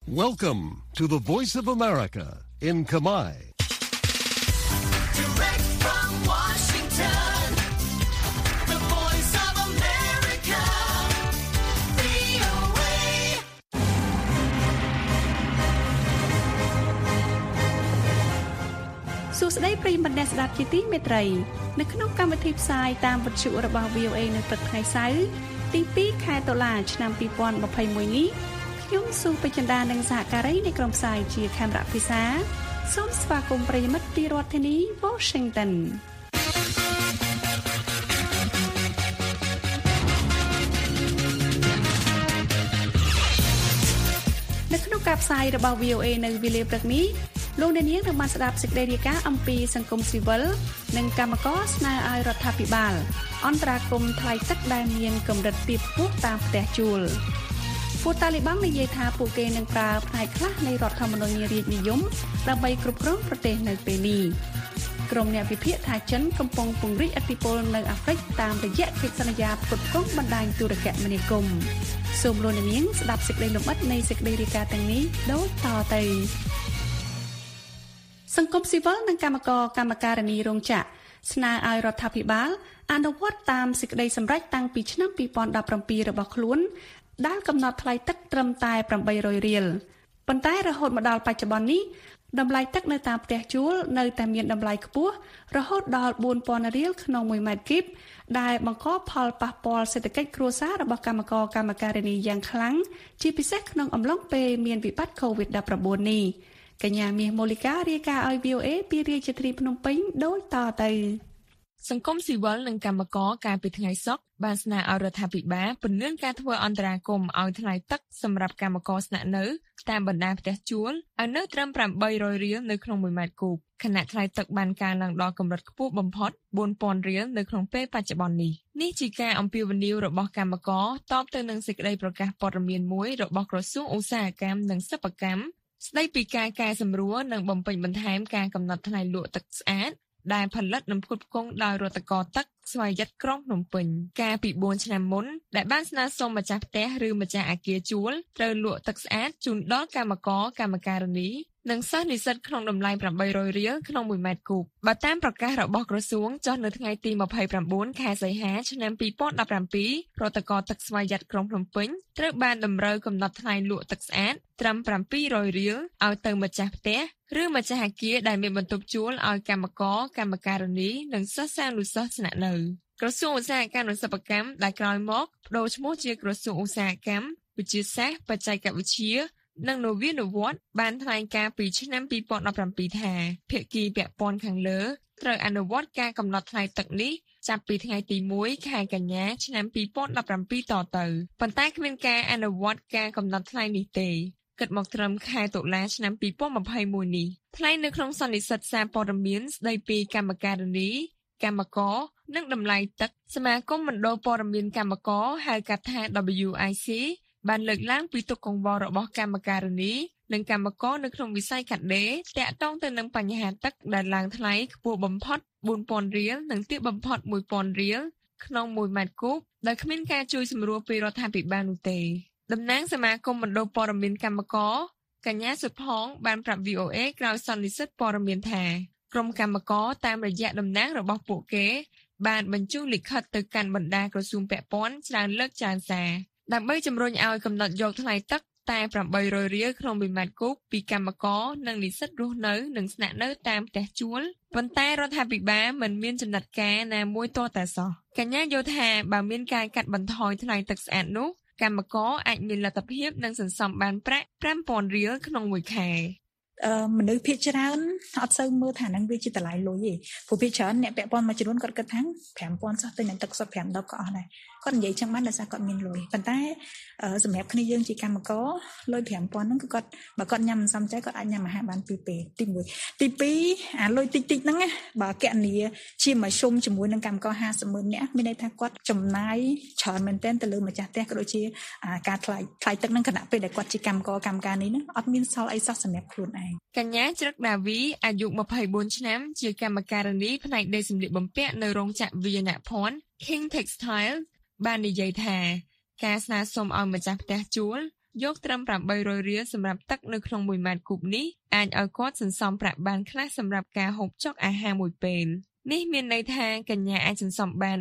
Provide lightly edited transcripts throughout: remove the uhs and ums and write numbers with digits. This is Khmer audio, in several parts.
Welcome to the Voice of America in Kamai. Direct from Washington, the Voice of America, VOA. សួស្តីប្រិយមិត្តអ្នកស្ដាប់ជាទីមេត្រីនៅក្នុងកម្មវិធីផ្សាយតាមវិទ្យុរបស់ VOA នៅព្រឹកថ្ងៃសៅរ៍ទី2ខែតុលាឆ្នាំ2021នេះខ្ញុំសុបចិន្តានិងសហការីនៃក្រុមផ្សាយជាខេមរៈភិសាសូមស្វាគមន៍ប្រិយមិត្តពីរដ្ឋធានី Washington នៅក្នុងការផ្សាយរបស់ VOA នៅវេលាព្រឹកនេះលោកអ្នកនាងនឹងបានស្ដាប់សេចក្តីរាយការណ៍អំពីសង្គមស៊ីវិលនិងកម្មករស្នើឲ្យរដ្ឋាភិបាលអន្តរាគមន៍ថ្លៃទឹកដែលមានកម្រិតទាបខ្ពស់តាមផ្ទះជួលពួកតាលីបង់និយាយថាពួកគេនឹងប្រើផ្នែកខ្លះនៃរដ្ឋធម្មនុញ្ញរាជនិយមដើម្បីគ្រប់គ្រងប្រទេសនៅពេលនេះក្រុមអ្នកវិភាគថាចិនកំពុងពង្រីកឥទ្ធិពលនៅអាហ្វ្រិកតាមរយៈកិច្ចសន្យាផ្គត់ផ្គង់បណ្ដាញទូរគមនាគមន៍សូមលោកអ្នកនាងស្ដាប់សេចក្តីលម្អិតនៃសេចក្តីរាយការណ៍ទាំងនេះដូចតទៅសង្គមស៊ីវិលនិងកម្មករកម្មការិនីរោងចក្រស្នើឲ្យរដ្ឋាភិបាលអនុវត្តតាមសេចក្តីសម្រេចតាំងពីឆ្នាំ2017របស់ខ្លួនដែលកំណត់ថ្លៃទឹកត្រឹមតែ800រៀលប៉ុន្តែរហូតមកដល់បច្ចុប្បន្ននេះតម្លៃទឹកនៅតាមផ្ទះជួលនៅតែមានតម្លៃខ្ពស់រហូតដល់4000រៀលក្នុង1ម៉ែត្រគីបដែលបង្កផលប៉ះពាល់សេដ្ឋកិច្ចគ្រួសាររបស់កម្មករកម្មការិនីយ៉ាងខ្លាំងជាពិសេសក្នុងអំឡុងពេលមានវិបត្តិ COVID-19 នេះកញ្ញាមាសមូលីការាយការណ៍ឲ្យ VOA ពីរាជធានីភ្នំពេញដូចតទៅសង្គមស៊ីវិលនិងកម្មករកាលពីថ្ងៃសុក្របានស្នើឲ្យរដ្ឋាភិបាលពន្យាការធ្វើអន្តរាគមន៍ឲ្យថ្លៃទឹកសម្រាប់កម្មករស្នាក់នៅតាមបណ្ដាផ្ទះជួលឲ្យនៅត្រឹម800រៀលនៅក្នុង1ម៉ែត្រគូបខណៈថ្លៃទឹកបានកើនឡើងដល់កម្រិតខ្ពស់បំផុត4000រៀលនៅក្នុងពេលបច្ចុប្បន្ននេះជាការអំពាវនាវរបស់កម្មករតបទៅនឹងសេចក្តីប្រកាសព័ត៌មានមួយរបស់ក្រសួងឧស្សាហកម្មនិងសិប្បកម្មស្ដីពីការកែសម្រួលនិងបំពេញបន្ថែមការកំណត់ថ្លៃលក់ទឹកស្អាតដែលផលិតនិងផ្គត់ផ្គង់ដោយរដ្ឋកោទឹកស្វយ័តក្រុងភ្នំពេញកាលពី4ឆ្នាំមុនដែលបានស្នើសុំម្ចាស់ផ្ទះឬម្ចាស់អគារជួលត្រូវលក់ទឹកស្អាតជូនដល់កម្មករកម្មការិនីនិងសិស្សនិស្សិតក្នុងតម្លៃ800រៀលក្នុង1ម៉ែត្រគូបបើតាមប្រកាសរបស់ក្រសួងចុះនៅថ្ងៃទី29ខែសីហាឆ្នាំ2017រដ្ឋកោទឹកស្វយ័តក្រុងភ្នំពេញត្រូវបានតម្រូវកំណត់ថ្លៃលក់ទឹកស្អាតត្រឹម700រៀលឲ្យទៅម្ចាស់ផ្ទះឬម្ចាស់អគារដែលមានបន្ទប់ជួលឲ្យកម្មករកម្មការិនីនិងសិស្សានុសិស្សស្នាក់នៅក្រសួងឧស្សាហកម្មនិងសិប្បកម្មដែលក្រោយមកបដូរឈ្មោះជាក្រសួងឧស្សាហកម្មវិទ្យាសាស្ត្របច្ចេកវិទ្យានិងនវានុវត្តន៍បានថ្លែងការណ៍ពីឆ្នាំ2017ថាភាគីពាក់ព័ន្ធខាងលើត្រូវអនុវត្តការកំណត់ថ្លៃទឹកនេះចាប់ពីថ្ងៃទី1ខែកញ្ញាឆ្នាំ2017តទៅប៉ុន្តែគ្មានការអនុវត្តការកំណត់ថ្លៃនេះទេគិតមកត្រឹមខែតុលាឆ្នាំ2021នេះថ្លៃនៅក្នុងសន្និសីទសារព័ត៌មានស្ដីពីកម្មការិនីកម្មករនិងតម្លៃទឹកសមាគមមណ្ឌលព័ត៌មានកម្មករហៅកាត់ថា WIC បានលើកឡើងពីទុក្ខកង្វល់របស់កម្មការិនីនិងកម្មករនៅក្នុងវិស័យកាត់ដេរទាក់ទងទៅនឹងបញ្ហាទឹកដែលឡើងថ្លៃខ្ពស់បំផុត4000រៀលនិងទាបបំផុត1000រៀលក្នុង1ម៉ែត្រគូបដោយគ្មានការជួយសម្រួលពីរដ្ឋាភិបាលនោះទេតំណាងសមាគមមណ្ឌលព័ត៌មានកម្មករកញ្ញាសុផងបានប្រាប់ VOA ក្រោយសន្និសីទព័ត៌មានថាក្រុមកម្មករតាមរយៈតំណាងរបស់ពួកគេបានបញ្ជូនលិខិតទៅកាន់បណ្ដាក្រសួងពាក់ព័ន្ធច្រើនលើកច្រើនសារដើម្បីជំរុញឲ្យកំណត់យកថ្លៃទឹកតែ800រៀលក្នុង1ម៉ែត្រគូបពីកម្មករនិងនិស្សិតរស់នៅនិងស្នាក់នៅតាមផ្ទះជួលប៉ុន្តែរដ្ឋាភិបាលមិនមានចំណាត់ការណាមួយទាល់តែសោះកញ្ញាយល់ថាបើមានការកាត់បន្ថយថ្លៃទឹកស្អាតនោះកម្មករអាចមានលទ្ធភាពនឹងសន្សំបានប្រាក់5000រៀលក្នុងមួយខែមនុស្សភាគច្រើនអត់សូវមើលថានឹងវាជាតម្លៃលុយទេព្រោះភាគច្រើនអ្នកពាក់ព័ន្ធមួយចំនួនគាត់គិតថា5000សោះទៅនឹងទឹកសុទ្ធ5ដបក៏អស់ដែរគាត់និយាយចឹងបានដោយសារគាត់មានលុយប៉ុន្តែសម្រាប់គ្នាយើងជាកម្មករលុយ5000ហ្នឹងគឺគាត់បើគាត់ញ៉ាំមិនសមใจគាត់អាចញ៉ាំអាហារបាន2ពេលទី1ទី2អាលុយតិចហ្នឹងណាបើកណនីជាមធ្យមជាមួយនឹងកម្មករ500000នាក់មានន័យថាគាត់ចំណាយច្រើនមែនទែនទៅលើម្ចាស់ផ្ទះក៏ដូចជាការថ្លៃទឹកហ្នឹងគណៈពេលដែលគាត់ជាកម្មករកម្មការនេះហ្នឹងអត់មានសល់អីសោះសម្រាប់ខ្លួនឯងកញ្ញាជ្រឹកដាវីអាយុ24ឆ្នាំជាកម្មការិនីផ្នែកដេរសម្លៀកបំពាក់នៅរោងចក្រវាយនភ័ណ្ឌ King Textile បាននិយាយថាការស្នើសុំឲ្យម្ចាស់ផ្ទះជួលយកត្រឹម800រៀលសម្រាប់ទឹកនៅក្នុង1ម៉ែត្រគូបនេះអាចឲ្យគាត់សន្សំប្រាក់បានខ្លះសម្រាប់ការហូបចុកអាហារមួយពេលនេះមានន័យថាកញ្ញាអាចសន្សំបាន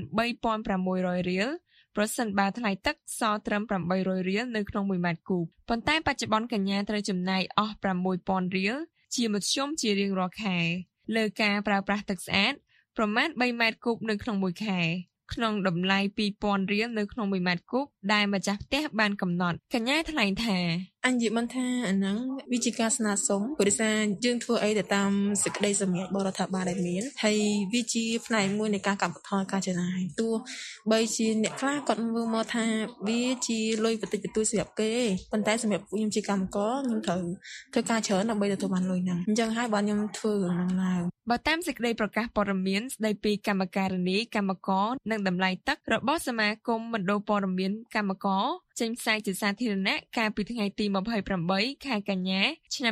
3,600 រៀលប្រសិនបើថ្លៃទឹកសល់ត្រឹម800រៀលនៅក្នុង1ម៉ែត្រគូបប៉ុន្តែបច្ចុប្បន្នកញ្ញាត្រូវចំណាយអស់ 6,000 រៀលជាមធ្យមជារៀងរាល់ខែលើការប្រើប្រាស់ទឹកស្អាតប្រមាណ3ម៉ែត្រគូបនៅក្នុងមួយខែក្នុងតម្លៃ 2,000 រៀលនៅក្នុង1ម៉ែត្រគូបដែលម្ចាស់ផ្ទះបានកំណត់កញ្ញាថ្លែងថាអញនិយាយមិនថាអាហ្នឹងវាជាការស្នើសុំព្រោះថាយើងធ្វើអីទៅតាមសេចក្តីសម្រេចរបស់រដ្ឋាភិបាលដែលមានហើយវាជាផ្នែកមួយនៃការកាត់បន្ថយការចំណាយទោះបីជាអ្នកខ្លះគាត់មើលមកថាវាជាលុយបន្តិចបន្តួចសម្រាប់គេប៉ុន្តែសម្រាប់ពួកខ្ញុំជាកម្មករខ្ញុំត្រូវធ្វើការច្រើនដើម្បីទទួលបានលុយហ្នឹងអញ្ចឹងហើយបានខ្ញុំធ្វើរឿងហ្នឹងឡើងបើតាមសេចក្តីប្រកាសព័ត៌មានស្តីពីកម្មការិនីកម្មករនិងតម្លៃទឹករបស់សមាគមមណ្ឌលព័ត៌មានកម្មករចេញផ្សាយជាសាធារណៈកាលពីថ្ងៃទី28ខែកញ្ញាឆ្នាំ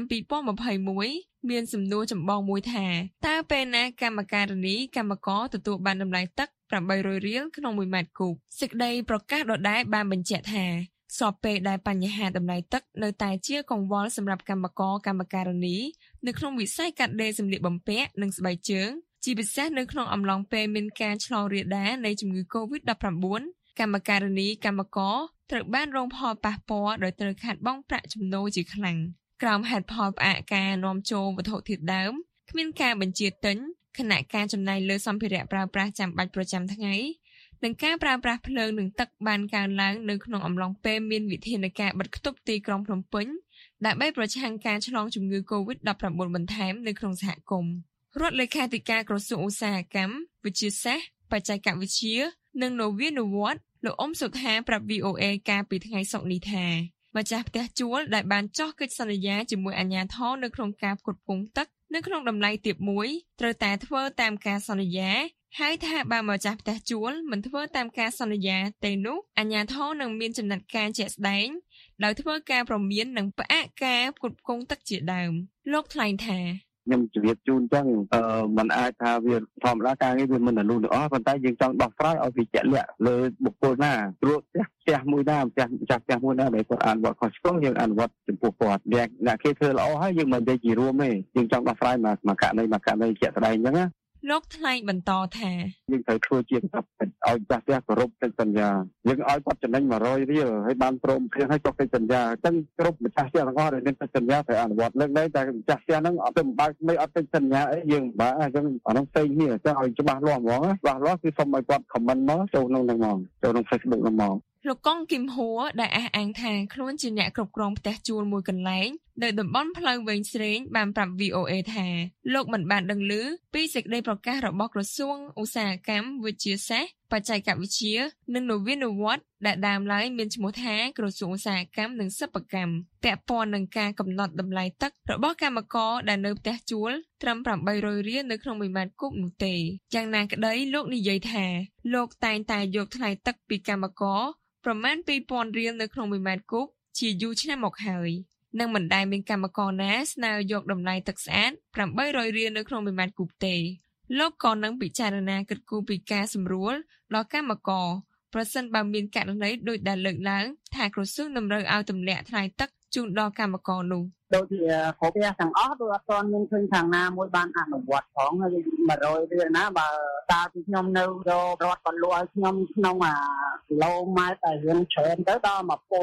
2021មានសំណួរចម្បងមួយថាតើពេលណាកម្មការិនីកម្មករទទួលបានតម្លៃទឹក800រៀលក្នុង1ម៉ែត្រគូបសេចក្តីប្រកាសដដែលបានបញ្ជាក់ថាស្របពេលដែលបញ្ហាតម្លៃទឹកនៅតែជាកង្វល់សម្រាប់កម្មករកម្មការិនីនៅក្នុងវិស័យកាត់ដេរសម្លៀកបំពាក់និងស្បែកជើងជាពិសេសនៅក្នុងអំឡុងពេលមានការឆ្លងរាលដាលនៃជំងឺ Covid-19 កម្មការិនីកម្មករត្រូវបានរងផលប៉ះពាល់ដោយត្រូវខាតបង់ប្រាក់ចំណូលជាខ្លាំងក្រោមហេតុផលផ្អាកការនាំចូលវត្ថុធាតុដើមគ្មានការបញ្ជាទិញខណៈការចំណាយលើសម្ភារៈប្រើប្រាស់ចាំបាច់ប្រចាំថ្ងៃនិងការប្រើប្រាស់ភ្លើងនិងទឹកបានកើនឡើងនៅក្នុងអំឡុងពេលមានវិធានការបិទគប់ទីក្រុងភ្នំពេញដើម្បីប្រឆាំងការឆ្លងជំងឺ Covid-19 បន្ថែមនៅក្នុងសហគមន៍រដ្ឋលេខាធិការក្រសួងឧស្សាហកម្មវិទ្យាសាស្ត្របច្ចេកវិទ្យានិងនវានុវត្តន៍លោកអ៊ុំសុថាប្រាប់ VOA កាលពីថ្ងៃសុក្រនេះថាម្ចាស់ផ្ទះជួលដែលបានចុះកិច្ចសន្យាជាមួយអាជ្ញាធរនៅក្នុងការផ្គត់ផ្គង់ទឹកនៅក្នុងតម្លៃទាបមួយត្រូវតែធ្វើតាមការសន្យាហើយថាបើម្ចាស់ផ្ទះជួលមិនធ្វើតាមការសន្យាទេនោះអាជ្ញាធរនឹងមានចំណាត់ការជាក់ស្ដែងដោយធ្វើការព្រមាននិងផ្អាកការផ្គត់ផ្គង់ទឹកជាដើមលោកថ្លែងថាខ្ញុំជម្រាបជូនចឹងมันអាចថាវាធម្មតាការងារវាមិនអនុទាំងអស់ប៉ុន្តែយើងចង់ដោះស្រាយឲ្យវាជាក់លាក់លើបុគ្គលណាព្រោះផ្ទះមួយណាផ្ទះមួយណាដែលគាត់អនុវត្តខុសឆ្គងយើងអនុវត្តចំពោះគាត់អ្នកគេធ្វើល្អហើយយើងមិននិយាយជារួមទេយើងចង់ដោះស្រាយមកករណីជាក់ស្ដែងចឹងណាលោកថ្លែងបន្តថាយើងត្រូវធ្វើជាកាប់ឲ្យចាស់ផ្ទះគោរពកិច្ចសន្យាយើងឲ្យគាត់ចំណេញ100រៀលហើយបានព្រមព្រៀងឲ្យចុះកិច្ចសន្យាអញ្ចឹងគ្រប់ម្ចាស់ផ្ទះទាំងអស់ដែលមានកិច្ចសន្យាត្រូវអនុវត្តលើកនេះតែម្ចាស់ផ្ទះហ្នឹងអត់ទៅបើកមិនអត់កិច្ចសន្យាអីយើងបើអញ្ចឹងអានោះផ្សេងគ្នាអញ្ចឹងឲ្យច្បាស់លាស់ហ្មងច្បាស់លាស់គឺសូមឲ្យគាត់ comment មកចូលក្នុងហ្នឹងហ្មងចូលក្នុង Facebook ហ្នឹងហ្មងលោកកុងគឹមហួរដែលអះអាងថាខ្លួនជាអ្នកគ្រប់គ្រងផ្ទះជួលមួយកន្លែងនៅតំបន់ផ្លូវវែងស្រេងបានប្រាប់ VOA ថាលោកមិនបានដឹងឮពីសេចក្តីប្រកាសរបស់ក្រសួងឧស្សាហកម្មវិទ្យាសាស្ត្របច្ចេកវិទ្យានិងនវានុវត្តន៍ដែលដើមឡើយមានឈ្មោះថាក្រសួងឧស្សាហកម្មនិងសិប្បកម្មពាក់ព័ន្ធនឹងការកំណត់តម្លៃទឹករបស់កម្មករដែលនៅផ្ទះជួលត្រឹម800រៀលនៅក្នុង1ម៉ែត្រគូបនោះទេយ៉ាងណាក្តីលោកនិយាយថាលោកតែងតែយកថ្លៃទឹកពីកម្មករប្រមាណ 2,000 រៀលនៅក្នុង1ម៉ែត្រគូបជាយូរឆ្នាំមកហើយនិងមិនដែលមានកម្មករណាស្នើយកតម្លៃទឹកស្អាត800រៀលនៅក្នុង1ម៉ែត្រគូបទេលោកក៏នឹងពិចារណាគិតគូរពីការសម្រួលដល់កម្មករប្រសិនបើមានករណីដូចដែលលើកឡើងថាក្រសួងតម្រូវឲ្យទម្លាក់ថ្លៃទឹកជូនដល់កម្មករនោះដូចជាគ្រប់ផ្ទះទាំងអស់ដូចអត់ទាន់មានឃើញខាងណាមួយបានអនុវត្តផងហើយ100រៀលណាបើតាពីខ្ញុំនៅរករដ្ឋក៏លក់ឲ្យខ្ញុំក្នុងគីឡូម៉ែត្រតែរៀងច្រើនទៅដល់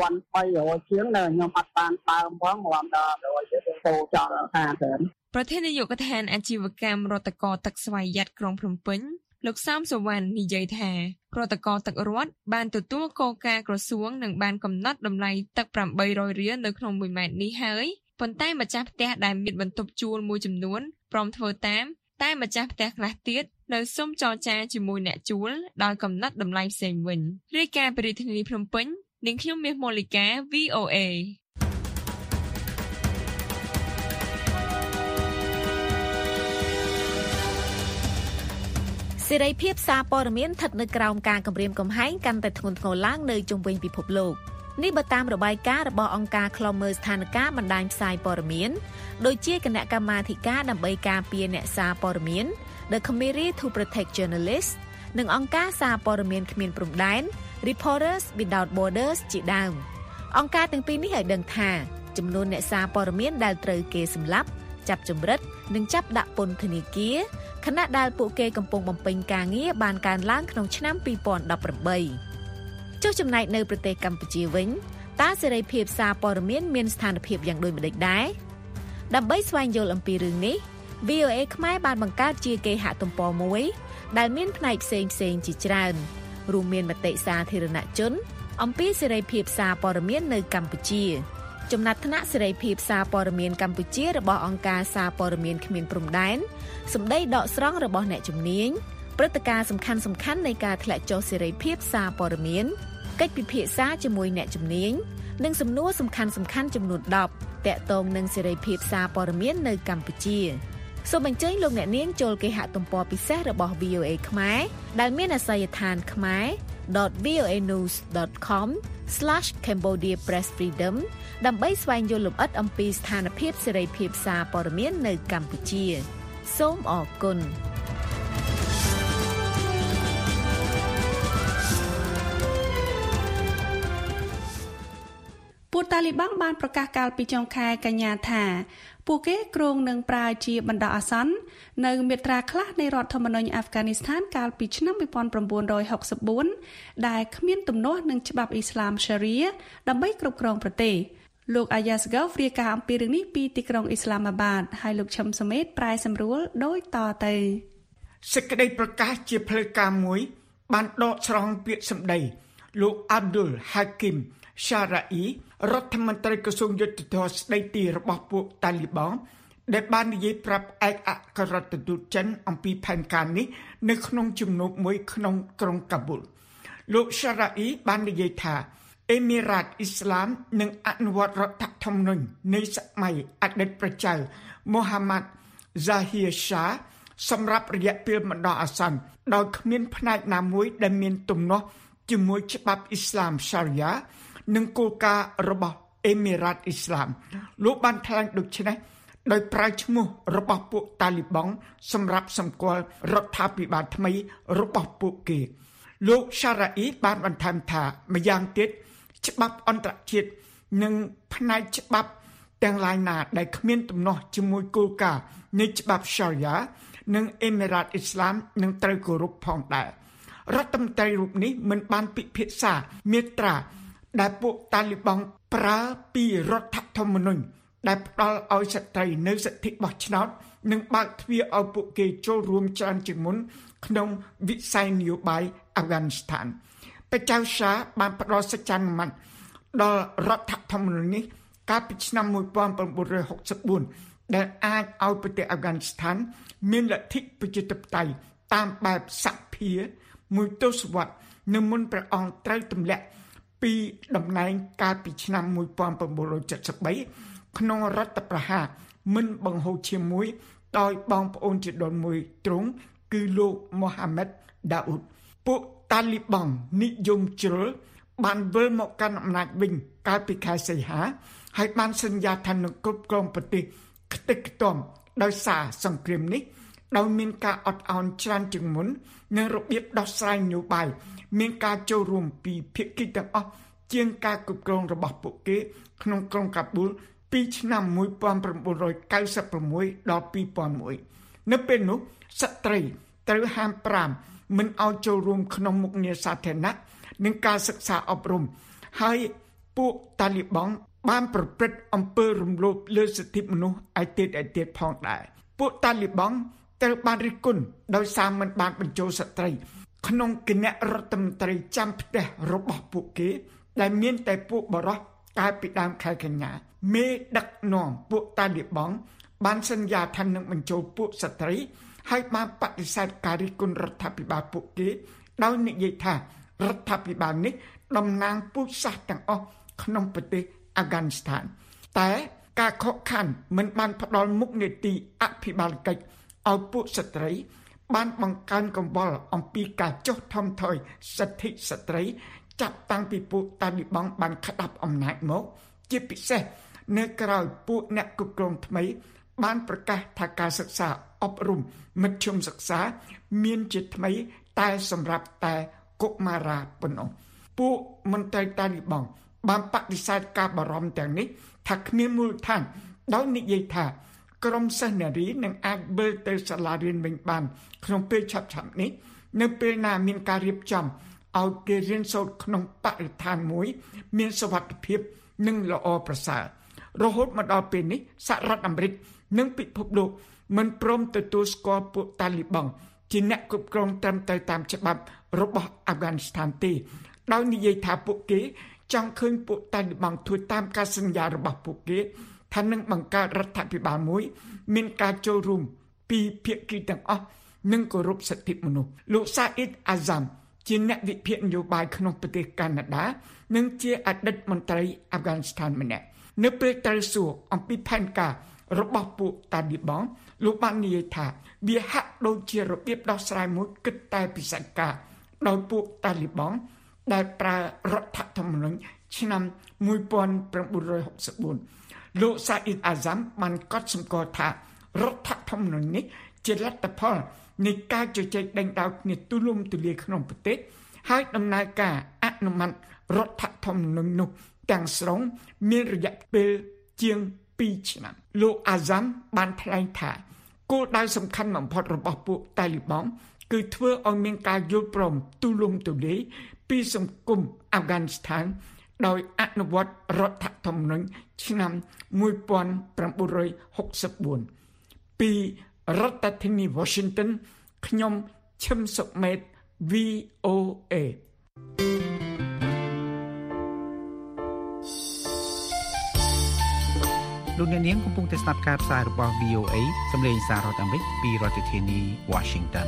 1,300 ជាងនៅខ្ញុំអត់បានដើមផងមកដល់100ទៀតទៅចោលថាច្រើនប្រធាននាយកដ្ឋានអាជីវកម្មរដ្ឋកោទឹកស្វយ័តក្រុងភ្នំពេញលោកសំសវណ្ណនិយាយថារដ្ឋកោទឹករដ្ឋបានទទួលគោលការណ៍ក្រសួងនិងបានកំណត់តម្លៃទឹក800រៀលនៅក្នុង1ម៉ែត្រនេះហើយប៉ុន្តែម្ចាស់ផ្ទះដែលមានបន្ទប់ជួលមួយចំនួនព្រមធ្វើតាមតែម្ចាស់ផ្ទះខ្លះទៀតនៅសុំចរចាជាមួយអ្នកជួលដោយកំណត់តម្លៃផ្សេងវិញរាយការណ៍ពីរាជធានីភ្នំពេញនាងខ្ញុំមាសមូលីកា VOA សេរីភាពសារព័ត៌មានស្ថិតនៅក្រោមការគំរាមកំហែងកាន់តែធ្ងន់ធ្ងរឡើងនៅជុំវិញពិភពលោកនេះបើតាមរបាយការណ៍របស់អង្គការឃ្លាំមើលស្ថានភាពបណ្ដាញផ្សាយព័ត៌មានដូចជាគណៈកម្មាធិការដើម្បីការពារអ្នកសារព័ត៌មាន The Committee to Protect Journalists និងអង្គការសារព័ត៌មានគ្មានព្រំដែន Reporters Without Borders ជាដើមអង្គការទាំងពីរនេះឲ្យដឹងថាចំនួនអ្នកសារព័ត៌មានដែលត្រូវគេសម្លាប់ចាប់ចម្រិតនិងចាប់ដាក់ពន្ធនាគារខណៈដែលពួកគេកំពុងបំពេញការងារបានកើនឡើងក្នុងឆ្នាំ2018ចុះចំណែកនៅប្រទេសកម្ពុជាវិញតើសេរីភាពសារព័ត៌មានមានស្ថានភាពយ៉ាងដូចម្តេចដែរដើម្បីស្វែងយល់អំពីរឿងនេះ VOA ខ្មែរបានបង្កើតជាគេហទំព័រមួយដែលមានផ្នែកផ្សេងជាច្រើនរួមមានមតិសាធារណជនអំពីសេរីភាពសារព័ត៌មាននៅកម្ពុជាចំណាត់ថ្នាក់សេរីភាពសារព័ត៌មានកម្ពុជារបស់អង្គការសារព័ត៌មានគ្មានព្រំដែនសម្ដីដកស្រង់របស់អ្នកជំនាញព្រឹត្តិការណ៍សំខាន់នៃការធ្លាក់ចុះសេរីភាពសារព័ត៌មានកិច្ចពិភាក្សាជាមួយអ្នកជំនាញនិងសំណួរសំខាន់ចំនួន10ទាក់ទងនឹងសេរីភាពសារព័ត៌មាននៅកម្ពុជាសូមអញ្ជើញលោកអ្នកនាងចូលគេហទំព័រពិសេសរបស់ VOA ខ្មែរដែលមានអាសយដ្ឋានkhmer.voanews.com/cambodiapressfreedom ដើម្បីស្វែងយល់លម្អិតអំពីស្ថានភាពសេរីភាពសារព័ត៌មាននៅកម្ពុជាសូមអរគុណពួកតាលីបង់បានប្រកាសកាលពីចុងខែកញ្ញាថាពួកគេគ្រោងនឹងប្រើជាបណ្ដោះអាសន្ននៅមាត្រាខ្លះនៃរដ្ឋធម្មនុញ្ញអាហ្វហ្គានីស្ថានកាលពីឆ្នាំ1964ដែលគ្មានទំនាស់នឹងច្បាប់អ៊ីស្លាមសារីដើម្បីគ្រប់គ្រងប្រទេសលោកអាយ៉ាសហ្គោវរាយការណ៍អំពីរឿងនេះពីទីក្រុងអ៊ីស្លាមាបាតហើយលោកឈឹមសុមេតប្រែសម្រួលដោយតទៅសេចក្តីប្រកាសជាផ្លូវការមួយបានដកស្រង់ពាក្យសម្ដីលោកអាប់ឌុលហាគីមShara'i រដ្ឋមន្ត្រីក្រសួងយុទ្ធភ័ពស្ដីទីរបស់ពួកតាលីបង់ដែលបាននិយាយប្រាប់ឯកអគ្គរដ្ឋទូតចិនអំពីផែនការនេះនៅក្នុងជំនួបមួយក្នុងក្រុងកាប៊ុលលោក Shara'i បាននិយាយថាអេមីរ៉ាតអ៊ីស្លាមនឹងអនុវត្តរដ្ឋធម្មនុញ្ញនៃសម័យអតីតប្រជាមូហាម៉ាត់ Zahir Shah សម្រាប់រយៈពេលបណ្ដោះអាសន្នដោយគ្មានផ្នែកណាមួយដែលមានទំនាស់ជាមួយច្បាប់អ៊ីស្លាមសារីយ៉ានិងគោលការណ៍របស់អេមីរ៉ាតអ៊ីស្លាមលោកបានថ្លែងដូចនេះដោយប្រើឈ្មោះរបស់ពួកតាលីបង់សម្រាប់សម្គាល់រដ្ឋាភិបាលថ្មីរបស់ពួកគេលោក Shara'i បានបន្ថែមថាម្យ៉ាងទៀតច្បាប់អន្តរជាតិនិងផ្នែកច្បាប់ទាំងឡាយណាដែលគ្មានទំនាស់ជាមួយគោលការណ៍នៃច្បាប់សារីយ៉ានិងអេមីរ៉ាតអ៊ីស្លាមនឹងត្រូវគោរពផងដែររដ្ឋមន្ត្រីរូបនេះមិនបានពិភាក្សាមាត្រាដែលពួកតាលីបង់ប្រើពីរដ្ឋធម្មនុញ្ញដែលផ្ដល់ឲ្យស្ត្រីនៅសិទ្ធិបោះឆ្នោតនិងបើកទ្វារឲ្យពួកគេចូលរួមច្រើនជាងមុនក្នុងវិស័យនយោបាយអាហ្វហ្គានីស្ថានព្រះចៅសាបានផ្ដល់សច្ចានុមត្តិដល់រដ្ឋធម្មនុញ្ញនេះកាលពីឆ្នាំ1964ដែលអាចឲ្យប្រទេសអាហ្វហ្គានីស្ថានមានលទ្ធិប្រជាធិបតេយ្យតាមបែបសភាមួយទសវត្សរ៍នៅមុនព្រះអង្គត្រូវទម្លាក់ពីតំណែងកាលពីឆ្នាំ1973ក្នុងរដ្ឋប្រហារមិនបង្ហូរឈាមមួយដោយបងប្អូនជីដូនមួយទ្រង់គឺលោកមូហាម៉ាត់ដាអ៊ូតពួកតាលីបង់និយមជ្រុលបានវិលមកកាន់អំណាចវិញកាលពីខែសីហាហើយបានសន្យាថានឹងគ្រប់គ្រងប្រទេសខ្ទេចខ្ទាំដោយសារសង្គ្រាមនេះដោយមានការអត់ឱនច្រើនជាងមុននិងរបៀបដោះស្រាយនយោបាយមានការចូលរួមពីភាគីទាំងអស់ជាងការគ្រប់គ្រងរបស់ពួកគេក្នុងក្រុងកាប៊ុលពីឆ្នាំ1996ដល់2001នៅពេលនោះស្ត្រីត្រូវហាម5មិនឲ្យចូលរួមក្នុងមុខងារសាធារណៈនិងការសិក្សាអប់រំហើយពួកតាលីបង់បានប្រព្រឹត្តអំពើរំលោភលើសិទ្ធិមនុស្សឯទៀតផងដែរពួកតាលីបង់ត្រូវបានរិះគន់ដោយសារមិនបានបញ្ចូលស្ត្រីក្នុងគណៈរដ្ឋមន្ត្រីចាំផ្ទះរបស់ពួកគេដែលមានតែពួកបរិសុទ្ធកាលពីដើមខែកញ្ញាមេដឹកនាំពួកតាលីបង់បានសន្យាថានឹងបញ្ចូលពួកស្ត្រីហើយបានបដិសេធការរិះគន់រដ្ឋាភិបាលពួកគេដោយនិយាយថារដ្ឋាភិបាលនេះតំណាងពូជសាសន៍ទាំងអស់ក្នុងប្រទេសអាហ្វហ្គានីស្ថានតែការខកខានមិនបានផ្ដល់មុខនីតិអភិបាលកិច្ចឲ្យពួកស្ត្រីបានបង្កើនកង្វល់អំពីការចុះថមថយសិទ្ធិស្ត្រីចាប់តាំងពីពួកតាលីបង់បានក្តាប់អំណាចមកជាពិសេសនៅក្រៅពួកអ្នកគ្រប់គ្រងថ្មីបានប្រកាសថាការសិក្សាអប់រំមធ្យមសិក្សាមានជាថ្មីតែសម្រាប់តែកុមារាប៉ុណ្ណោះពួកមន្ត្រីតាលីបង់បានបដិសេធការបារម្ភទាំងនេះថាគ្មានមូលដ្ឋានដោយនិយាយថាក្រុមសិស្សនារីនឹងអាចវិលទៅសាលារៀនវិញបានក្នុងពេលឆាប់ៗនេះនៅពេលណាមានការរៀបចំឲ្យគេរៀនសូត្រក្នុងបរិស្ថានមួយមានសុវត្ថិភាពនិងល្អប្រសើររហូតមកដល់ពេលនេះសហរដ្ឋអាមេរិកនិងពិភពលោកមិនព្រមទទួលស្គាល់ពួកតាលីបង់ជាអ្នកគ្រប់គ្រងត្រឹមត្រូវតាមច្បាប់របស់អាហ្វហ្គានីស្ថានទេដោយនិយាយថាពួកគេចង់ឃើញពួកតាលីបង់ធ្វើតាមការសន្យារបស់ពួកគេថានឹងបង្កើតរដ្ឋាភិបាលមួយមានការចូលរួមពីភាគីទាំងអស់និងគោរពសិទ្ធិមនុស្សលោកសាអ៊ីដអាហ្សាមជាអ្នកវិភាគនយោបាយក្នុងប្រទេសកាណាដានិងជាអតីតមន្ត្រីអាហ្វហ្គានីស្ថានម្នាក់នៅពេលត្រូវសួរអំពីផែនការរបស់ពួកតាលីបង់លោកបាននិយាយថាវាហាក់ដូចជារបៀបដោះស្រាយមួយគិតតែពិសេសការដោយពួកតាលីបង់ដែលប្រើរដ្ឋធម្មនុញ្ញឆ្នាំ1964លោកសាអ៊ីដអាហ្សាមបានកត់សម្គាល់ថារដ្ឋធម្មនុញ្ញនេះជាលទ្ធផលនៃការជជែកដេញដោលគ្នាទូលំទូលាយក្នុងប្រទេសហើយដំណើរការអនុម័តរដ្ឋធម្មនុញ្ញនោះទាំងស្រុងមានរយៈពេលជាង2ឆ្នាំលោកអាហ្សាមបានថ្លែងថាគោលដៅសំខាន់បំផុតរបស់ពួកតាលីបង់គឺធ្វើឲ្យមានការយល់ព្រមទូលំទូលាយពីសង្គមអាហ្វហ្គានីស្ថានដោយអនុវត្តរដ្ឋធម្មនុញ្ញឆ្នាំ1964ពីរដ្ឋធានី Washington ខ្ញុំឈឹមសុមេត VOA លោកអ្នកនាងកំពុងតែស្ដាប់ការផ្សាយរបស់ VOA សម្លេងសាររដ្ឋអាមេរិកពីរដ្ឋធានី Washington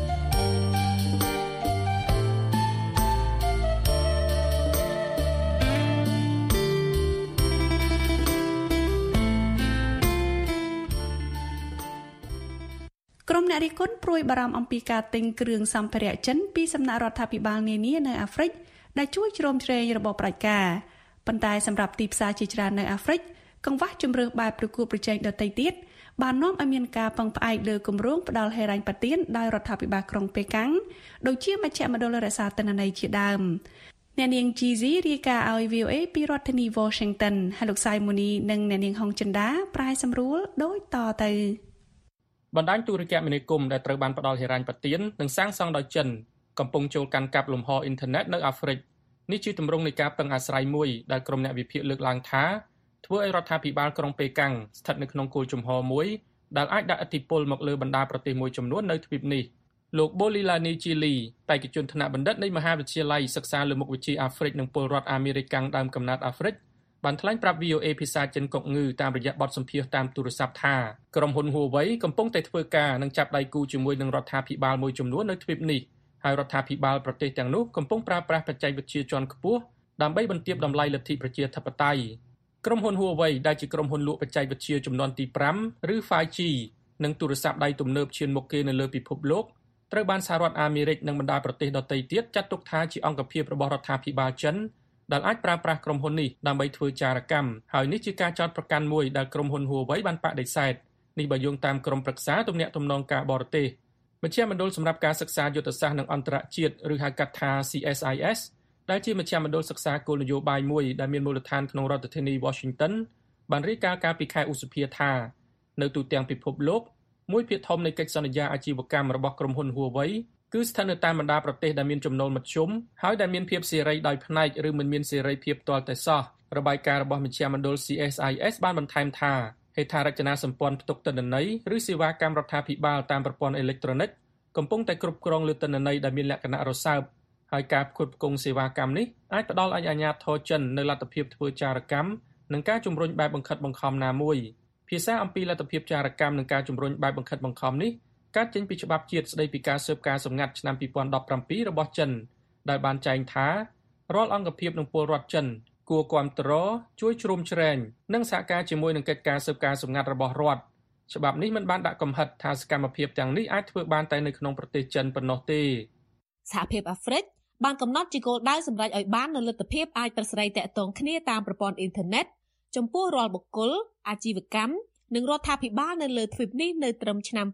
ក្រុមអ្នករិះគន់ព្រួយបារម្ភអំពីការទិញគ្រឿងសម្ភារៈចិនពីសំណាក់រដ្ឋាភិបាលនានានៅអាហ្វ្រិកដែលជួយជ្រោមជ្រែងរបបផ្ដាច់ការប៉ុន្តែសម្រាប់ទីផ្សារជាច្រើននៅអាហ្វ្រិកកង្វះជម្រើសបែបប្រកួតប្រជែងដទៃទៀតបាននាំឲ្យមានការពឹងផ្អែកលើគម្រោងផ្ដាល់ហិរញ្ញប្បទានដោយរដ្ឋាភិបាលក្រុងប៉េកាំងដូចជាមជ្ឈមណ្ឌលរក្សាទិន្នន័យជាដើមអ្នកនាង GZ រាយការណ៍ឲ្យ VOA ពីរដ្ឋធានី Washington ហើយលោកសៃមូនីនិងអ្នកនាងហុងចិន្តាប្រែសម្រួលដូចតទៅបណ្ដាញទូរគមនាគមន៍ដែលត្រូវបានផ្ដល់ហិរញ្ញប្បទាននិងសាងសង់ដោយចិនកំពុងចូលកាន់កាប់លំហអ៊ីនធឺណិតនៅអាហ្វ្រិកនេះជាទម្រង់នៃការពឹងអាស្រ័យមួយដែលក្រុមអ្នកវិភាគលើកឡើងថាធ្វើឲ្យរដ្ឋាភិបាលក្រុងប៉េកាំងស្ថិតនៅក្នុងគោលជំហរមួយដែលអាចដាក់ឥទ្ធិពលមកលើបណ្ដាប្រទេសមួយចំនួននៅទ្វីបនេះលោកបូលីឡានីជីលីបេក្ខជនថ្នាក់បណ្ឌិតនៃមហាវិទ្យាល័យសិក្សាលើមុខវិជ្ជាអាហ្វ្រិកនិងពលរដ្ឋអាមេរិកដើមកំណើតអាហ្វ្រិកបានថ្លែងប្រាប់ VOA ភាសាចិនកុកងឺតាមរយៈបទសម្ភាសន៍តាមទូរស័ព្ទថាក្រុមហ៊ុន Huawei កំពុងតែធ្វើការនិងចាប់ដៃគូជាមួយនឹងរដ្ឋាភិបាលមួយចំនួននៅទ្វីបនេះហើយរដ្ឋាភិបាលប្រទេសទាំងនោះកំពុងប្រើប្រាស់បច្ចេកវិទ្យាជាន់ខ្ពស់ដើម្បីបន្ទាបតម្លៃលទ្ធិប្រជាធិបតេយ្យក្រុមហ៊ុន Huawei ដែលជាក្រុមហ៊ុនលក់បច្ចេកវិទ្យាចំនួនទី5ឬ 5G និងទូរស័ព្ទដៃទំនើបឈានមុខគេនៅលើពិភពលោកត្រូវបានសហរដ្ឋអាមេរិកនិងបណ្ដាប្រទេសដទៃទៀតចាត់ទុកថាជាអង្គភាពរបស់រដ្ឋាភិបាលចិនដែលអាចប្រើប្រាស់ក្រុមហ៊ុននេះដើម្បីធ្វើចារកម្មហើយនេះជាការចោទប្រកាន់មួយដែលក្រុមហ៊ុន Huawei បានបដិសេធនេះបើយោងតាមក្រុមប្រឹក្សាទំនាក់ទំនងការបរទេសមជ្ឈមណ្ឌលសម្រាប់ការសិក្សាយុទ្ធសាស្ត្រនិងអន្តរជាតិឬហៅកាត់ថា CSIS ដែលជាមជ្ឈមណ្ឌលសិក្សាគោលនយោបាយមួយដែលមានមូលដ្ឋានក្នុងរដ្ឋធានី Washington បានរាយការណ៍កាលពីខែឧសភាថានៅទូទាំងពិភពលោកមួយភាគធំនៃកិច្ចសន្យាអាជីវកម្មរបស់ក្រុមហ៊ុន Huawei គឺស្ថិតនៅតាមបណ្ដាប្រទេសដែលមានចំណូលមធ្យមហើយដែលមានភាពសេរីដោយផ្នែកឬមិនមានសេរីភាពផ្ទាល់តែសោះរបាយការណ៍របស់មជ្ឈមណ្ឌល CSIS បានបន្ថែមថាហេដ្ឋារចនាសម្ព័ន្ធផ្ទុកទិន្នន័យឬសេវាកម្មរដ្ឋាភិបាលតាមប្រព័ន្ធអេឡិចត្រូនិកកំពុងតែគ្រប់គ្រងលើទិន្នន័យដែលមានលក្ខណៈរសើបហើយការផ្គត់ផ្គង់សេវាកម្មនេះអាចផ្ដល់ឲ្យអាជ្ញាធរចិននៅលទ្ធភាពធ្វើចារកម្មនិងការជំរុញបែបបង្ខិតបង្ខំណាមួយភាសាអំពីលទ្ធភាពចារកម្មនិងការជំរុញបែបបង្ខិតបង្ខំនេះកើតចេញពីច្បាប់ជាតិស្តីពីការស៊ើបការសម្ងាត់ឆ្នាំ2017របស់ចិនដែលបានចែងថារាល់អង្គភាពនិងពលរដ្ឋចិនគួរគាំទ្រជួយជ្រោមជ្រែងនិងសហការជាមួយនឹងកិច្ចការស៊ើបការសម្ងាត់របស់រដ្ឋច្បាប់នេះមិនបានដាក់កំហិតថាសកម្មភាពទាំងនេះអាចធ្វើបានតែនៅក្នុងប្រទេសចិនប៉ុណ្ណោះទេសហភាពអាហ្វ្រិកបានកំណត់ជាគោលដៅសម្រេចឲ្យបាននូវលទ្ធភាពអាចប្រស្រ័យទាក់ទងគ្នាតាមប្រព័ន្ធអ៊ីនធឺណិតចំពោះរាល់បុគ្គលអាជីវកម្មនិងរដ្ឋាភិបាលនៅលើទ្វីបនេះនៅត្រឹមឆ្នាំ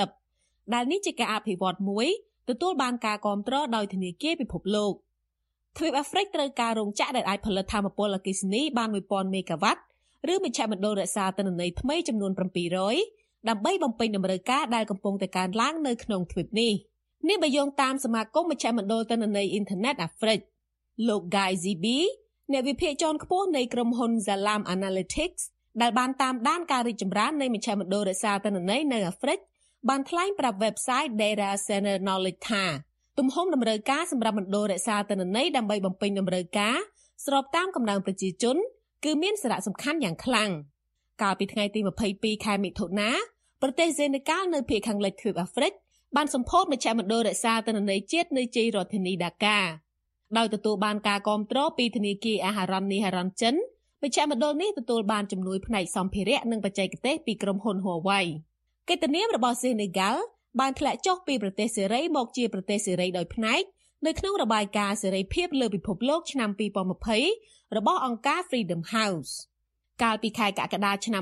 2030ដែលនេះជាការអភិវឌ្ឍមួយទទួលបានការគាំទ្រដោយធនាគារពិភពលោកទ្វីបអាហ្វ្រិកត្រូវការរោងចក្រដែលអាចផលិតថាមពលអគ្គិសនីបាន 1000 មេហ្គាវ៉ាត់ឬមជ្ឈមណ្ឌលរក្សាទិន្នន័យថ្មីចំនួន700ដើម្បីបំពេញតម្រូវការដែលកំពុងតែកើនឡើងនៅក្នុងទ្វីបនេះបើយោងតាមសមាគមមជ្ឈមណ្ឌលទិន្នន័យអ៊ីនធឺណិតអាហ្វ្រិកលោក Guy Zibi អ្នកវិភាគជាន់ខ្ពស់នៃក្រុមហ៊ុន Zalam Analytics ដែលបានតាមដានការរីកចម្រើននៃមជ្ឈមណ្ឌលរក្សាទិន្នន័យនៅអាហ្វ្រិកបានថ្លែងប្រាប់ website Data Center Knowledge ថាទំហំតម្រូវការសម្រាប់មណ្ឌលរក្សាទិន្នន័យដើម្បីបំពេញតម្រូវការស្របតាមកម្លាំងប្រជាជនគឺមានសារៈសំខាន់យ៉ាងខ្លាំងកាលពីថ្ងៃទី22ខែមិថុនាប្រទេសសេនេកាល់នៅភាគខាងលិចទ្វីបអាហ្វ្រិកបានសម្ពោធមជ្ឈមណ្ឌលរក្សាទិន្នន័យជាតិនៅជ័យរដ្ឋធានីដាកាដោយទទួលបានការគាំទ្រពីធនាគារអាហារ៉ាន់នីហារ៉ាន់ចិនមជ្ឈមណ្ឌលនេះទទួលបានជំនួយផ្នែកសម្ភារៈនិងបច្ចេកទេសពីក្រុមហ៊ុន Huawei កិត្តិនាមរបស់សេនេកាល់បានធ្លាក់ចុះពីប្រទេសសេរីមកជាប្រទេសសេរីដោយផ្នែកនៅក្នុងរបាយការណ៍សេរីភាពលើពិភពលោកឆ្នាំ2020របស់អង្គការ Freedom House កាលពីខែកក្កដាឆ្នាំ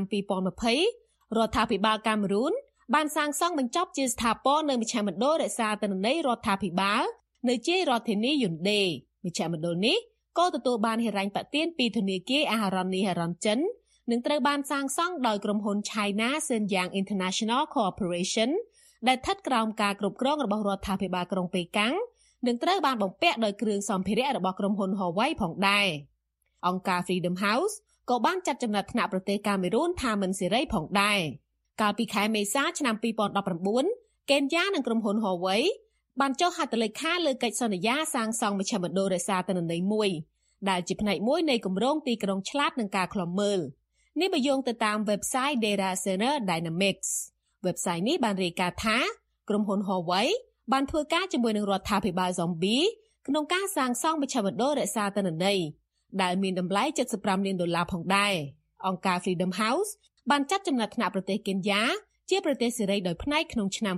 2020រដ្ឋាភិបាលកាមេរូនបានសាងសង់បញ្ចប់ជាស្ថាពរនៅមជ្ឈមណ្ឌលរក្សាទិន្នន័យរដ្ឋាភិបាលនៅជារដ្ឋធានីយូនដេមជ្ឈមណ្ឌលនេះក៏ទទួលបានហិរញ្ញប្បទានពីធនាគារអាហារ៉ាន់នីហារ៉ាន់ចិននិងត្រូវបានសាងសង់ដោយក្រុមហ៊ុន China Shenyang International Corporation ដែលស្ថិតក្រោមការគ្រប់គ្រងរបស់រដ្ឋាភិបាលក្រុងប៉េកាំងនិងត្រូវបានបំពាក់ដោយគ្រឿងសម្ភារៈរបស់ក្រុមហ៊ុន Huawei ផងដែរអង្គការ Freedom House ក៏បានចាត់ចំណាត់ថ្នាក់ប្រទេសកាមេរូនថាមិនសេរីផងដែរកាលពីខែមេសាឆ្នាំ2019កេនយ៉ានិងក្រុមហ៊ុន Huawei បានចុះហត្ថលេខាលើកិច្ចសន្យាសាងសង់មជ្ឈមណ្ឌលរក្សាទិន្នន័យមួយដែលជាផ្នែកមួយនៃគម្រោងទីក្រុងឆ្លាតនឹងការឃ្លាំមើលនេះបើយោងទៅតាម website Data Center Dynamics website នេះបានរាយការណ៍ថាក្រុមហ៊ុន Huawei បានធ្វើការជាមួយនឹងរដ្ឋាភិបាល Zambia ក្នុងការសាងសង់មជ្ឈមណ្ឌលរក្សាទិន្នន័យដែលមានតម្លៃ$75 លានផងដែរអង្គការ Freedom House បានចាត់ចំណាត់ថ្នាក់ប្រទេសកេនយ៉ាជាប្រទេសសេរីដោយផ្នែកក្នុងឆ្នាំ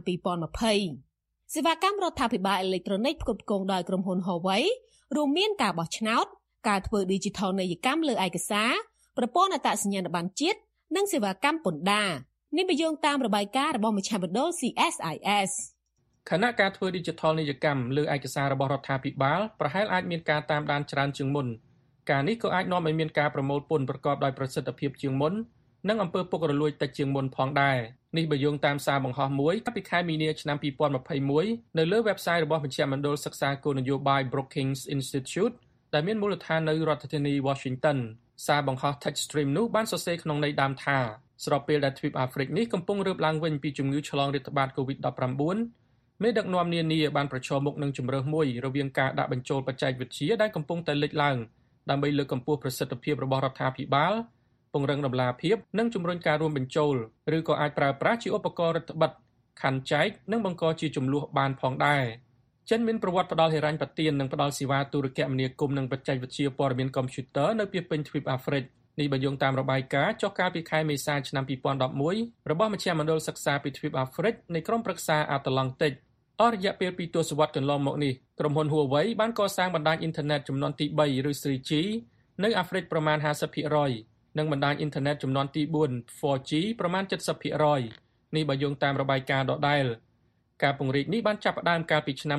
2020សេវាកម្មរដ្ឋាភិបាលអេឡិចត្រូនិកផ្គត់ផ្គង់ដោយក្រុមហ៊ុន Huawei រួមមានការបោះឆ្នោតការធ្វើ Digital នីយកម្មលើឯកសារប្រព័ន្ធអត្តសញ្ញាណប័ណ្ណជាតិនិងសេវាកម្មពន្ធដារនេះបញ្យងតាមរបាយការណ៍របស់មជ្ឈមណ្ឌល CSIS ខណៈការធ្វើ Digital នីយកម្មលើឯកសាររបស់រដ្ឋាភិបាលប្រហែលអាចមានការតាមដានច្រើនជាងមុនការនេះក៏អាចនាំឲ្យមានការប្រមូលពន្ធប្រកបដោយប្រសិទ្ធភាពជាងមុននិងអំពើពុករលួយតិចជាងមុនផងដែរនេះបើយោងតាមសារបង្ហោះមួយកាលពីខែមីនាឆ្នាំ2021នៅលើ website របស់មជ្ឈមណ្ឌលសិក្សាគោលនយោបាយ Brookings Institute ដែលមានមូលដ្ឋាននៅរដ្ឋធានី Washington សារបង្ហោះ Touchstream នោះបានសរសេរក្នុងន័យដើមថាស្របពេលដែលទ្វីបអាហ្វ្រិកនេះកំពុងរើបឡើងវិញពីជំងឺឆ្លងរាតត្បាត COVID-19 មេដឹកនាំនានាបានប្រឈមមុខនឹងជម្រើសមួយរវាងការដាក់បញ្ចូលបច្ចេកវិទ្យាដែលកំពុងតែលេចឡើងដើម្បីលើកកម្ពស់ប្រសិទ្ធភាពរបស់រដ្ឋាភិបាលពង្រឹងតម្លាភាពនិងជំរុញការរួមបញ្ចូលឬក៏អាចប្រើប្រាស់ជាឧបករណ៍រដ្ឋបិទខណ្ឌចែកនិងបង្កជាចំនួនបានផងដែរចិនមានប្រវត្តិផ្ដល់ហិរញ្ញប្បទាននិងផ្ដល់សេវាទូរគមនាគមន៍និងបច្ចេកវិទ្យាព័ត៌មានកុំព្យូទ័រនៅពេញទ្វីបអាហ្វ្រិកនេះបើយោងតាមរបាយការណ៍ចុះកាលពីខែមេសាឆ្នាំ2011របស់មជ្ឈមណ្ឌលសិក្សាពីទ្វីបអាហ្វ្រិកនៃក្រុមប្រឹក្សាអាត្លង់តិកអស់រយៈពេល2ទសវត្សរ៍កន្លងមកនេះក្រុមហ៊ុន Huawei បានកសាងបណ្ដាញអ៊ីនធឺណិតចំនួនទី3ឬ 3G នៅអាហ្វ្រិកប្រមាណ 50% និងបណ្ដាញអ៊ីនធឺណិតចំនួនទី4 4G ប្រមាណ 70% នេះបើយោងតាមរបាយការណ៍ដដែលការពង្រីកនេះបានចាប់ផ្ដើមកាលពីឆ្នាំ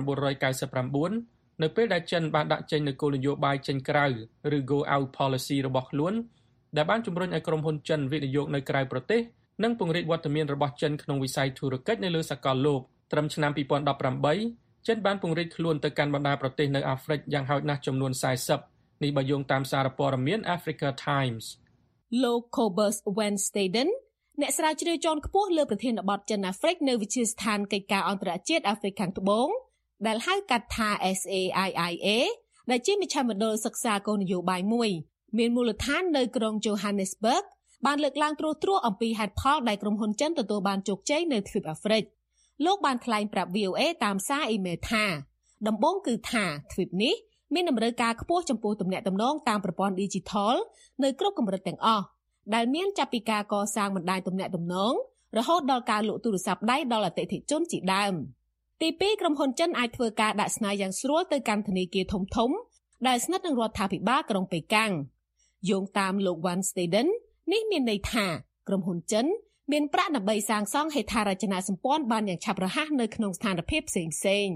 1999នៅពេលដែលចិនបានដាក់ចេញនូវគោលនយោបាយចេញក្រៅឬ Go Out Policy របស់ខ្លួនដែលបានជំរុញឲ្យក្រុមហ៊ុនចិនវិនិយោគនៅក្រៅប្រទេសនិងពង្រីកវត្តមានរបស់ចិនក្នុងវិស័យធុរកិច្ចនៅលើសកលលោកត្រឹមឆ្នាំ2018ចិនបានពង្រីកខ្លួនទៅកាន់បណ្ដាប្រទេសនៅអាហ្វ្រិកយ៉ាងហោចណាស់ចំនួន40នេះបើយោងតាមសារព័ត៌មាន Africa Times លោក Cobus Wensteden អ្នកស្រាវជ្រាវជាន់ខ្ពស់លើប្រធានបទចិនអាហ្វ្រិកនៅវិទ្យាស្ថានកិច្ចការអន្តរជាតិអាហ្វ្រិកខាងត្បូងដែលហៅកាត់ថា SAIIA ដែលជាមជ្ឈមណ្ឌលសិក្សាគោលនយោបាយមួយមានមូលដ្ឋាននៅក្រុង Johannesburg បានលើកឡើងត្រួសអំពីហេតុផលដែលក្រុមហ៊ុនចិនទទួលបានជោគជ័យនៅទ្វីបអាហ្វ្រិកលោកបានថ្លែងប្រាប់ VOA តាមសារអ៊ីមែលថាដំបូងគឺថាទ្វីបនេះមានតម្រូវការខ្ពស់ចំពោះទំនាក់ទំនងតាមប្រព័ន្ធ Digital នៅគ្រប់កម្រិតទាំងអស់ដែលមានចាប់ពីការកសាងបណ្ដាញទំនាក់ទំនងរហូតដល់ការលក់ទូរស័ព្ទដៃដល់អតិថិជនជាដើមទី2ក្រុមហ៊ុនចិនអាចធ្វើការដាក់ស្នើយ៉ាងស្រួលទៅកាន់ធនាគារធំៗដែលស្និទ្ធនឹងរដ្ឋាភិបាលក្រុងប៉េកាំងយោងតាមលោក Wensteden នេះមានន័យថាក្រុមហ៊ុនចិនមានប្រាក់ដើម្បីសាងសង់ហេដ្ឋារចនាសម្ព័ន្ធបានយ៉ាងឆាប់រហ័សនៅក្នុងស្ថានភាពផ្សេងៗ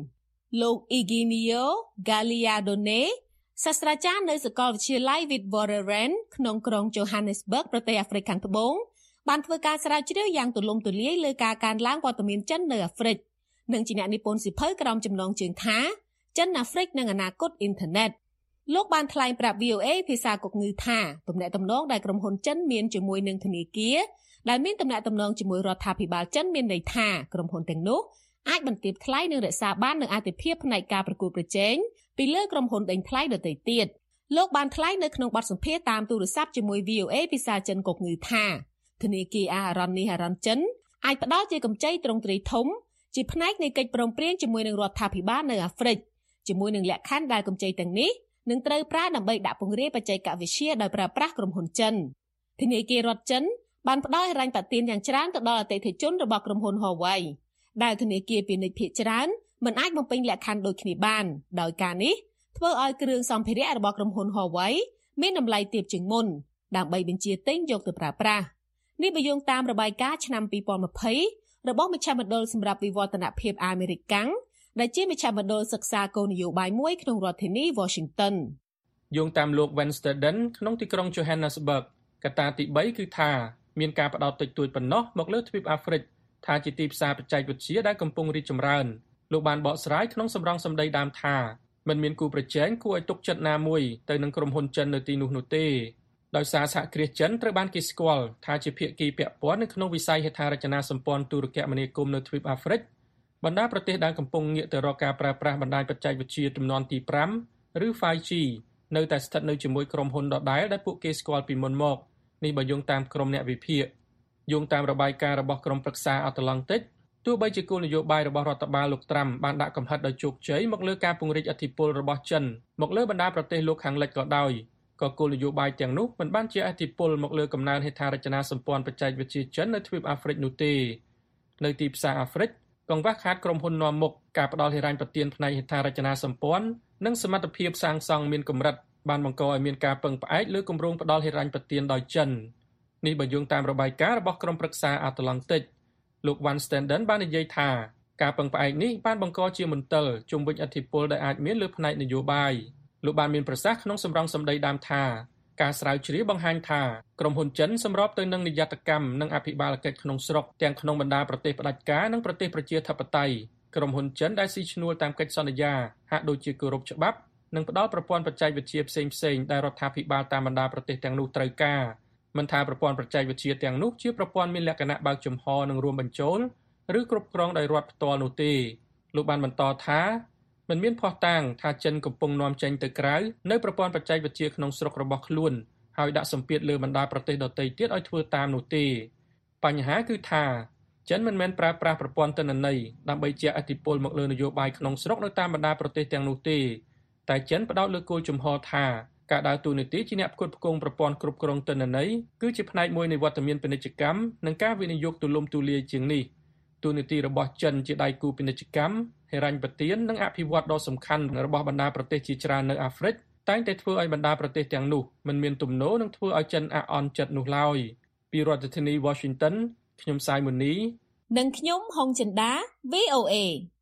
លោក Iginio Galliardone សាស្ត្រាចារ្យនៅសាកលវិទ្យាល័យ Witwatersrand ក្នុងក្រុង Johannesburg ប្រទេសអាហ្វ្រិកខាងត្បូងបានធ្វើការស្រាវជ្រាវយ៉ាងទូលំទូលាយលើការកើនឡើងវត្តមានចិននៅអាហ្វ្រិកនិងជាអ្នកនិពន្ធសៀវភៅក្រោមចំណងជើងថាចិនអាហ្វ្រិកនិងអនាគតអ៊ីនធឺណិតលោកបានថ្លែងប្រាប់ VOA ភាសាកុកងឺថាទំនាក់ទំនងដែលក្រុមហ៊ុនចិនមានជាមួយនឹងធនាគារដែលមានទំនាក់ទំនងជាមួយរដ្ឋាភិបាលចិនមានន័យថាក្រុមហ៊ុនទាំងនោះអាចបន្ទាបថ្លៃនិងរក្សាបាននូវអាទិភាពផ្នែកការប្រកួតប្រជែងពីលើក្រុមហ៊ុនដេញថ្លៃដទៃទៀតលោកបានថ្លែងនៅក្នុងបទសម្ភាសន៍តាមទូរស័ព្ទជាមួយ VOA ភាសាចិនកុកងឺថាធនាគារអារ៉ាន់នេះអារ៉ាន់ចិនអាចផ្ដល់ជាកម្ចីទ្រង់ទ្រាយធំជាផ្នែកនៃកិច្ចព្រមព្រៀងជាមួយនឹងរដ្ឋាភិបាលនៅអាហ្វ្រិកជាមួយនឹងលក្ខខណ្ឌដែលកម្ចីទាំងនេះនឹងត្រូវប្រើដើម្បីដាក់ពង្រាយបច្ចេកវិទ្យាដោយប្រើប្រាស់ក្រុមហ៊ុនចិនធនាគាររដ្ឋចិនបានផ្ដល់ហិរញ្ញប្បទានយ៉ាងច្រើនទៅដល់អតិថិជនរបស់ក្រុមហ៊ុន Huawei ដែលធនាគារពាណិជ្ជភាគច្រើនមិនអាចបំពេញលក្ខខណ្ឌដូចគ្នាបានដោយការនេះធ្វើឲ្យគ្រឿងសម្ភារៈរបស់ក្រុមហ៊ុន Huawei មានតម្លៃទាបជាងមុនដើម្បីបញ្ជាទិញយកទៅប្រើប្រាស់នេះបើយោងតាមរបាយការណ៍ឆ្នាំ2020របស់មជ្ឈមណ្ឌលសម្រាប់វិវឌ្ឍនភាពអាមេរិកកាំងដែលជាមជ្ឈមណ្ឌលសិក្សាគោលនយោបាយមួយក្នុងរដ្ឋធានី Washington យោងតាមលោក Wensterden ក្នុងទីក្រុង Johannesburg កត្តាទី3គឺថាមានការផ្ដោតតិចតួចប៉ុណ្ណោះមកលើទ្វីបអាហ្វ្រិកថាជាទីផ្សារបច្ចេកវិទ្យាដែលកំពុងរីកចម្រើនលោកបានបកស្រាយក្នុងសម្រងសម្ដីដើមថាមិនមានគូប្រជែងគួរឲ្យទុកចិត្តណាមួយទៅនឹងក្រុមហ៊ុនចិននៅទីនោះនោះទេដោយសារសហគ្រាសចិនត្រូវបានគេស្គាល់ថាជាភាគីពាក់ព័ន្ធនៅក្នុងវិស័យហេដ្ឋារចនាសម្ព័ន្ធទូរគមនាគមន៍នៅទ្វីបអាហ្វ្រិកបណ្ដាប្រទេសដែលកំពុងងាកទៅរកការប្រើប្រាស់បណ្ដាញបច្ចេកវិទ្យាជំនាន់ទី5ឬ 5G នៅតែស្ថិតនៅជាមួយក្រុមហ៊ុនដដែលដែលពួកគេស្គាល់ពីមុនមកនេះបើយោងតាមក្រុមអ្នកវិភាគយោងតាមរបាយការណ៍របស់ក្រុមប្រឹក្សាអាត្លង់តិកទោះបីជាគោលនយោបាយរបស់រដ្ឋបាលលោកត្រាំបានដាក់កំហិតដោយជោគជ័យមកលើការពង្រីកឥទ្ធិពលរបស់ចិនមកលើបណ្ដាប្រទេសលោកខាងលិចក៏ដោយក៏គោលនយោបាយទាំងនោះមិនបានជះឥទ្ធិពលមកលើកំណើនហេដ្ឋារចនាសម្ព័ន្ធបច្ចេកវិទ្យាចិននៅទ្វីបអាហ្វ្រិកនោះទេនៅទីផ្សារអាហ្វ្រិកកង្វះខាតក្រុមហ៊ុននាំមុខការផ្ដល់ហិរញ្ញប្បទានផ្នែកហេដ្ឋារចនាសម្ព័ន្ធនិងសមត្ថភាពសាងសង់មានកម្រិតបានបង្កឲ្យមានការពឹងផ្អែកលើគម្រោងផ្ដល់ហិរញ្ញប្បទានដោយចិននេះបើយោងតាមរបាយការណ៍របស់ក្រុមប្រឹក្សាអាត្លង់តិកលោក Wensterden បាននិយាយថាការពឹងផ្អែកនេះបានបង្កជាមន្ទិលជុំវិញឥទ្ធិពលដែលអាចមានលើផ្នែកនយោបាយលោកបានមានប្រសាសន៍ក្នុងសម្រងសម្ដីដើមថាការស្រាវជ្រាវបង្ហាញថាក្រុមហ៊ុនចិនសម្របទៅនឹងនិយត្តកម្មនិងអភិបាលកិច្ចក្នុងស្រុកទាំងក្នុងបណ្ដាប្រទេសផ្ដាច់ការនិងប្រទេសប្រជាធិបតេយ្យក្រុមហ៊ុនចិនដែលស៊ីឈ្នួលតាមកិច្ចសន្យាហាក់ដូចជាគោរពច្បាប់និងផ្ដល់ប្រព័ន្ធបច្ចេកវិទ្យាផ្សេងៗដែលរដ្ឋាភិបាលតាមបណ្ដាប្រទេសទាំងនោះត្រូវការមិនថាប្រព័ន្ធបច្ចេកវិទ្យាទាំងនោះជាប្រព័ន្ធមានលក្ខណៈបើកចំហនិងរួមបញ្ចូលឬគ្រប់គ្រងដោយរដ្ឋផ្ទាល់នោះទេលោកបានបន្តថាមិនមានភស្តុតាងថាចិនកំពុងនាំចេញទៅក្រៅនៅប្រព័ន្ធបច្ចេកវិទ្យាក្នុងស្រុករបស់ខ្លួនហើយដាក់សម្ពាធលើបណ្ដាប្រទេសដទៃទៀតឲ្យធ្វើតាមនោះទេបញ្ហាគឺថាចិនមិនមែនប្រើប្រាស់ប្រព័ន្ធទិន្នន័យដើម្បីជះឥទ្ធិពលមកលើនយោបាយក្នុងស្រុកនៅតាមបណ្ដាប្រទេសទាំងនោះទេតែចិនផ្ដោតលើគោលជំហរថាការដើរតួនាទីជាអ្នកផ្គត់ផ្គង់ប្រព័ន្ធគ្រប់គ្រងទិន្នន័យគឺជាផ្នែកមួយនៃវត្តមានពាណិជ្ជកម្មនិងការវិនិយោគទូលំទូលាយជាងនេះតួនាទីរបស់ចិនជាដៃគូពាណិជ្ជកម្មហិរញ្ញប្បទាននិងអភិវឌ្ឍន៍ដ៏សំខាន់របស់បណ្ដាប្រទេសជាច្រើននៅអាហ្វ្រិកតែងតែធ្វើឲ្យបណ្ដាប្រទេសទាំងនោះមិនមានទំនោរនឹងធ្វើឲ្យចិនអាក់អន់ចិត្តនោះឡើយពីរដ្ឋធានី Washington ខ្ញុំសាយមូនីនិងខ្ញុំហុងចិន្តា VOA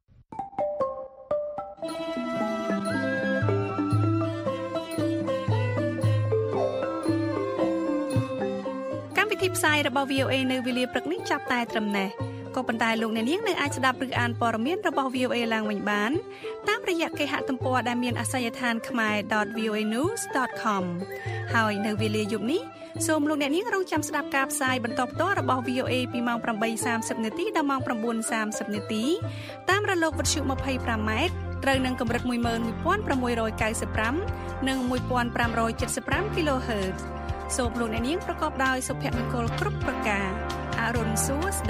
ផ្សាយរបស់ VOA នៅវេលាព្រឹកនេះចាប់តែត្រឹមនេះក៏ប៉ុន្តែលោកអ្នកនាងនៅអាចស្ដាប់ឬអានព័ត៌មានរបស់ VOA ឡើងវិញបានតាមរយៈគេហទំព័រដែលមានអាសយដ្ឋាន khmer.voanews.com ហើយនៅវេលាយប់នេះសូមលោកអ្នកនាងរងចាំស្ដាប់ការផ្សាយបន្តផ្ទាល់របស់ VOA ពីម៉ោង 8:30 នាទីដល់ម៉ោង 9:30 នាទីតាមរលកវិទ្យុ 25M ត្រូវនឹងកម្រិត 11695 និង 1575 kHzសូមលោកអ្នកនាងប្រកបដោយសុភមង្គលគ្រប់ប្រការអរុនសួស្ដី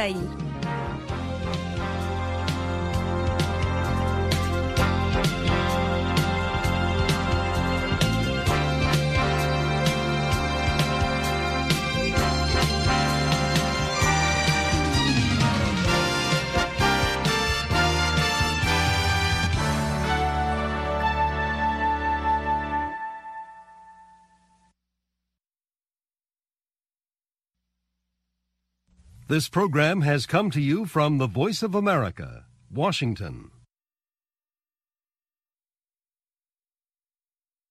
This program has come to you from the Voice of America, Washington.